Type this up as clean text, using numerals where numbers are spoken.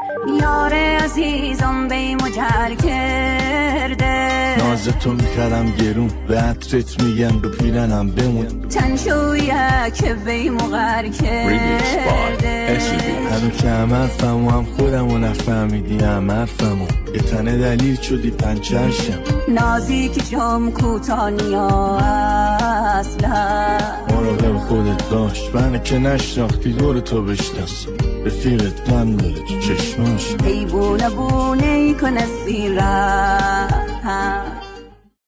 یار عزیزم بی مجر کرده، نازتو میخرم گرون به عطرت میگم به پیرنم بمون، چنشویه که بی مغر کرده. هنو که هم حرفم و هم خودم و نفهمیدی هم حرفم و یه تنه دلیل شدی پنچرشم، نازی که جام کوتانیا اصلا مراقب خودت باش، منه که نشناختی دور تو بشناس، رفیقت من داره تو چشماش ای بونه بونه کن از زیره